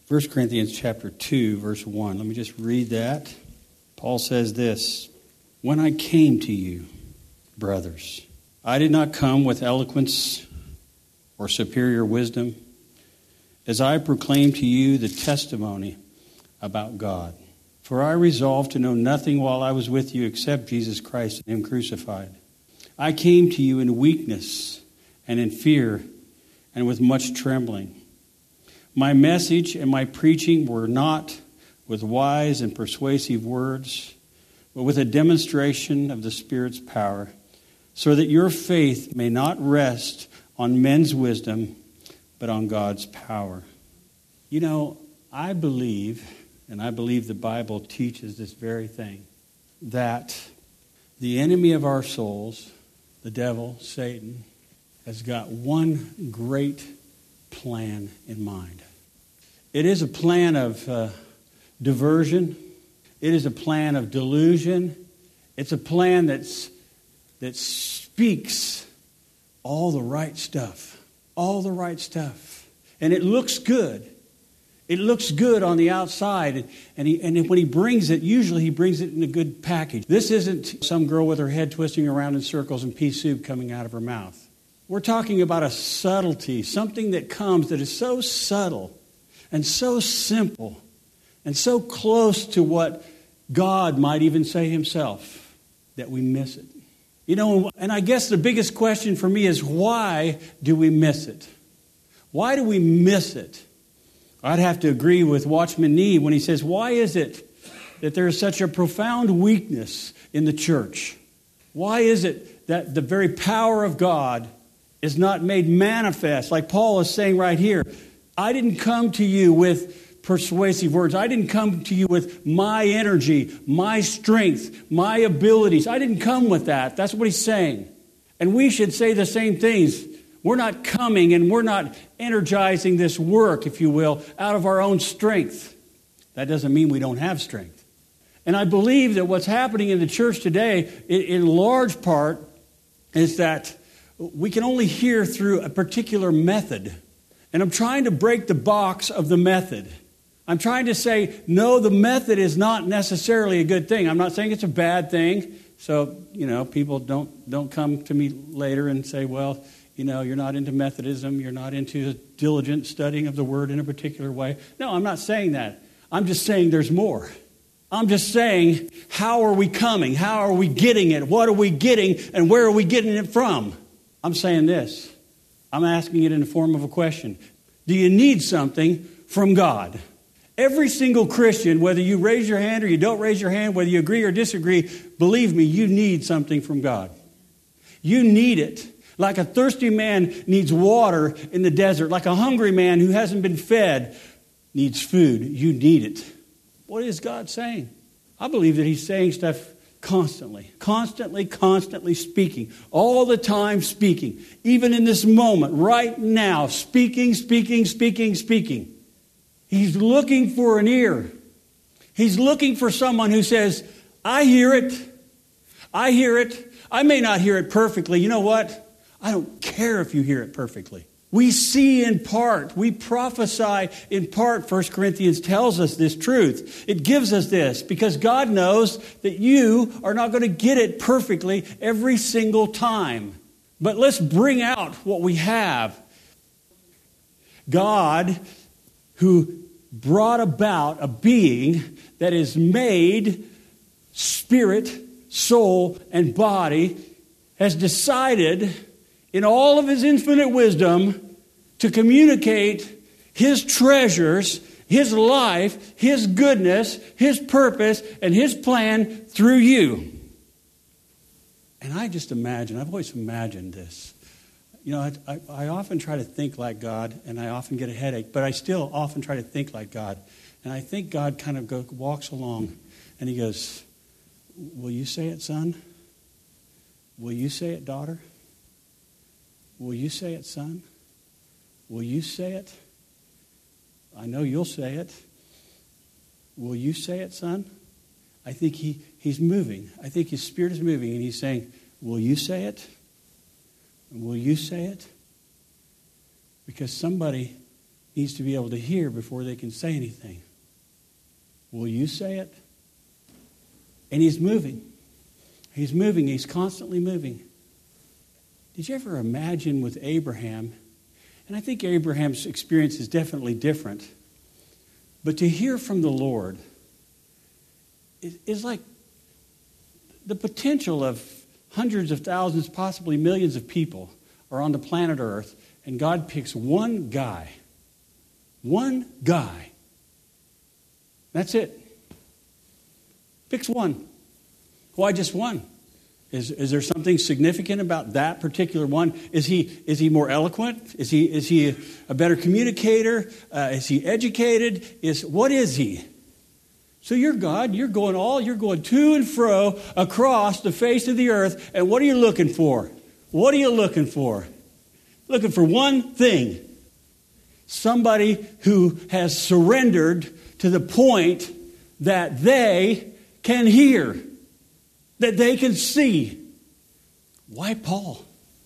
1 Corinthians chapter 2, verse 1. Let me just read that. Paul says this, "When I came to you, brothers, I did not come with eloquence or superior wisdom, as I proclaimed to you the testimony about God. For I resolved to know nothing while I was with you except Jesus Christ and Him crucified. I came to you in weakness and in fear and with much trembling. My message and my preaching were not with wise and persuasive words, but with a demonstration of the Spirit's power, so that your faith may not rest on men's wisdom, but on God's power." You know, I believe, and I believe the Bible teaches this very thing, that the enemy of our souls, the devil, Satan, has got one great plan in mind. It is a plan of diversion. It is a plan of delusion. It's a plan that speaks all the right stuff. All the right stuff. And it looks good. It looks good on the outside. And when he brings it, usually he brings it in a good package. This isn't some girl with her head twisting around in circles and pea soup coming out of her mouth. We're talking about a subtlety, something that comes that is so subtle and so simple and so close to what God might even say Himself that we miss it. You know, and I guess the biggest question for me is, why do we miss it? Why do we miss it? I'd have to agree with Watchman Nee when he says, why is it that there is such a profound weakness in the church? Why is it that the very power of God is not made manifest? Like Paul is saying right here, I didn't come to you with persuasive words. I didn't come to you with my energy, my strength, my abilities. I didn't come with that. That's what he's saying. And we should say the same things. We're not coming and we're not energizing this work, if you will, out of our own strength. That doesn't mean we don't have strength. And I believe that what's happening in the church today, in large part, is that we can only hear through a particular method. And I'm trying to break the box of the method. I'm trying to say, no, the method is not necessarily a good thing. I'm not saying it's a bad thing. So, you know, people don't come to me later and say, well, you know, you're not into Methodism. You're not into diligent studying of the Word in a particular way. No, I'm not saying that. I'm just saying there's more. I'm just saying, how are we coming? How are we getting it? What are we getting? And where are we getting it from? I'm saying this. I'm asking it in the form of a question. Do you need something from God? Every single Christian, whether you raise your hand or you don't raise your hand, whether you agree or disagree, believe me, you need something from God. You need it. Like a thirsty man needs water in the desert. Like a hungry man who hasn't been fed needs food. You need it. What is God saying? I believe that He's saying stuff constantly speaking. All the time speaking. Even in this moment, right now, speaking. He's looking for an ear. He's looking for someone who says, I hear it. I may not hear it perfectly. You know what? I don't care if you hear it perfectly. We see in part. We prophesy in part. 1 Corinthians tells us this truth. It gives us this because God knows that you are not going to get it perfectly every single time. But let's bring out what we have. God, who brought about a being that is made spirit, soul, and body, has decided in all of His infinite wisdom to communicate His treasures, His life, His goodness, His purpose, and His plan through you. And I just imagine, I've always imagined this. You know, I often try to think like God, and I often get a headache, but I still often try to think like God. And I think God kind of walks along, and He goes, will you say it, son? Will you say it, daughter? Will you say it, son? Will you say it? I know you'll say it. Will you say it, son? I think he's moving. I think His Spirit is moving, and He's saying, will you say it? Will you say it? Because somebody needs to be able to hear before they can say anything. Will you say it? And he's moving. He's moving. He's constantly moving. Did you ever imagine with Abraham, and I think Abraham's experience is definitely different, but to hear from the Lord is like the potential of hundreds of thousands, possibly millions of people are on the planet Earth, and God picks one guy. One guy. That's it. Picks one. Why just one? Is there something significant about that particular one? Is he more eloquent? Is he a better communicator? Is he educated? What is he? So you're God. You're going to and fro across the face of the earth. And what are you looking for? What are you looking for? Looking for one thing. Somebody who has surrendered to the point that they can hear, that they can see. Why Paul?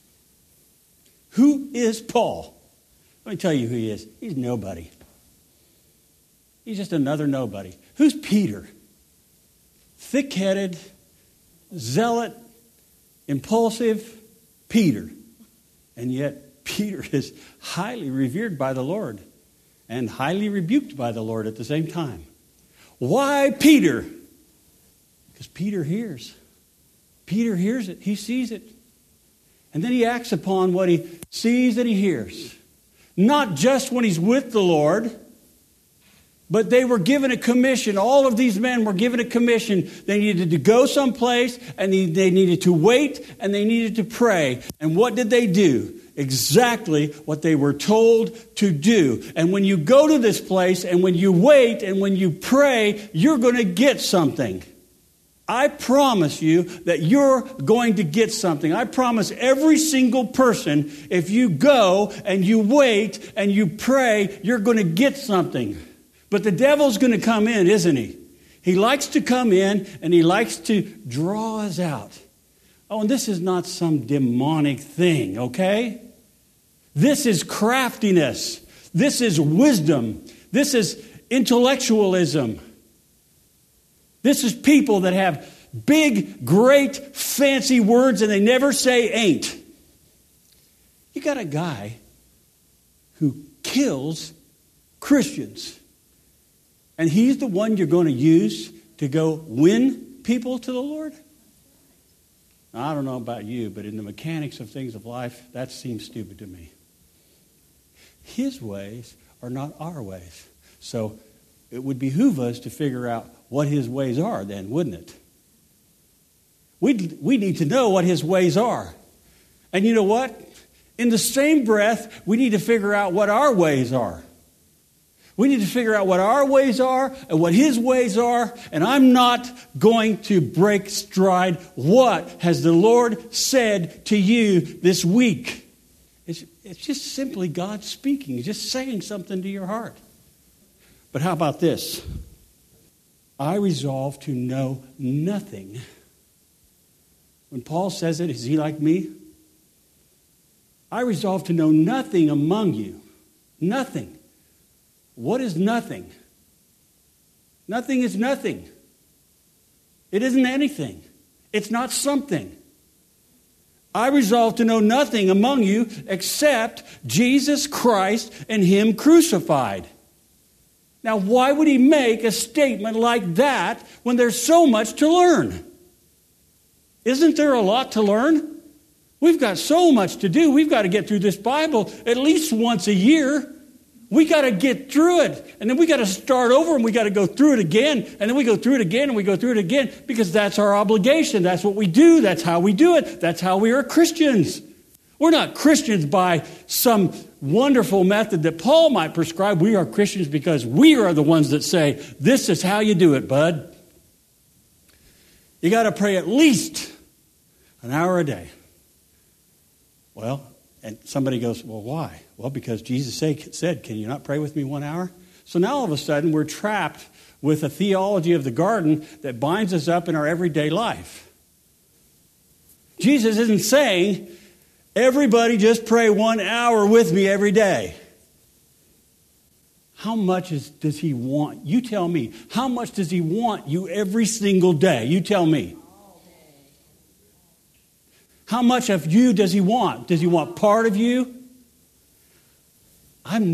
Who is Paul? Let me tell you who he is. He's nobody. He's just another nobody. Who's Peter? Thick-headed, zealot, impulsive Peter. And yet Peter is highly revered by the Lord and highly rebuked by the Lord at the same time. Why Peter? Because Peter hears. Peter hears it. He sees it. And then he acts upon what he sees and he hears. Not just when he's with the Lord, but they were given a commission. All of these men were given a commission. They needed to go someplace, and they needed to wait, and they needed to pray. And what did they do? Exactly what they were told to do. And when you go to this place, and when you wait, and when you pray, you're going to get something. I promise you that you're going to get something. I promise every single person, if you go and you wait and you pray, you're going to get something. But the devil's going to come in, isn't he? He likes to come in and he likes to draw us out. Oh, and this is not some demonic thing, okay? This is craftiness. This is wisdom. This is intellectualism. This is people that have big, great, fancy words and they never say ain't. You got a guy who kills Christians. And he's the one you're going to use to go win people to the Lord? Now, I don't know about you, but in the mechanics of things of life, that seems stupid to me. His ways are not our ways. So it would behoove us to figure out what his ways are then, wouldn't it? We need to know what his ways are. And you know what? In the same breath, we need to figure out what our ways are. We need to figure out what our ways are and what his ways are. And I'm not going to break stride. What has the Lord said to you this week? It's just simply God speaking. He's just saying something to your heart. But how about this? I resolve to know nothing. When Paul says it, is he like me? I resolve to know nothing among you. Nothing. What is nothing? Nothing is nothing. It isn't anything. It's not something. I resolve to know nothing among you except Jesus Christ and him crucified. Now, why would he make a statement like that when there's so much to learn? Isn't there a lot to learn? We've got so much to do. We've got to get through this Bible at least once a year. We got to get through it. And then we got to start over and we got to go through it again. And then we go through it again and we go through it again because that's our obligation. That's what we do. That's how we do it. That's how we are Christians. We're not Christians by some wonderful method that Paul might prescribe. We are Christians because we are the ones that say, this is how you do it, bud. You got to pray at least an hour a day. Well, and somebody goes, well, why? Well, because Jesus said, can you not pray with me 1 hour? So now all of a sudden we're trapped with a theology of the garden that binds us up in our everyday life. Jesus isn't saying, everybody just pray 1 hour with me every day. how much does he want? You tell me. How much does he want you every single day? You tell me. How much of you does he want? Does he want part of you? I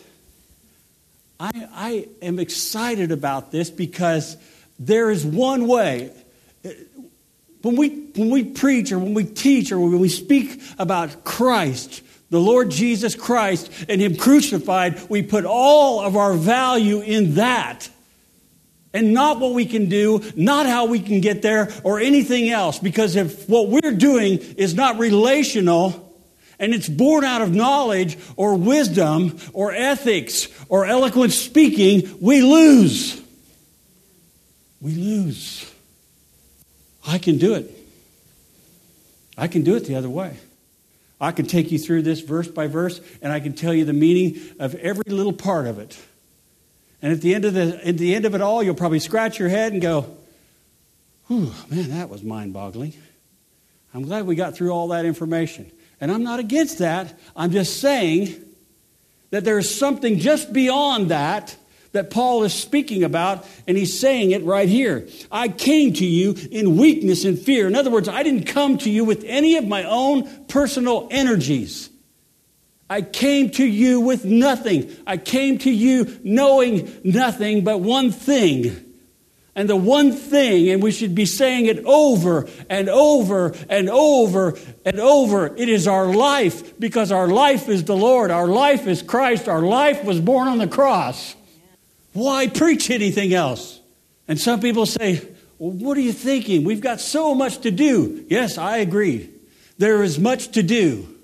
am excited about this because there is one way. When we preach or when we teach or when we speak about Christ, the Lord Jesus Christ and him crucified, we put all of our value in that. And not what we can do, not how we can get there, or anything else. Because if what we're doing is not relational, and it's born out of knowledge, or wisdom, or ethics, or eloquent speaking, we lose. We lose. I can do it. I can do it the other way. I can take you through this verse by verse, and I can tell you the meaning of every little part of it. And at the end of it all, you'll probably scratch your head and go, "Whew, man, that was mind-boggling. I'm glad we got through all that information." And I'm not against that. I'm just saying that there's something just beyond that Paul is speaking about, and he's saying it right here. I came to you in weakness and fear. In other words, I didn't come to you with any of my own personal energies. I came to you with nothing. I came to you knowing nothing but one thing. And the one thing, and we should be saying it over and over and over and over, it is our life, because our life is the Lord. Our life is Christ. Our life was born on the cross. Why preach anything else? And some people say, "Well, what are you thinking? We've got so much to do." Yes, I agree. There is much to do.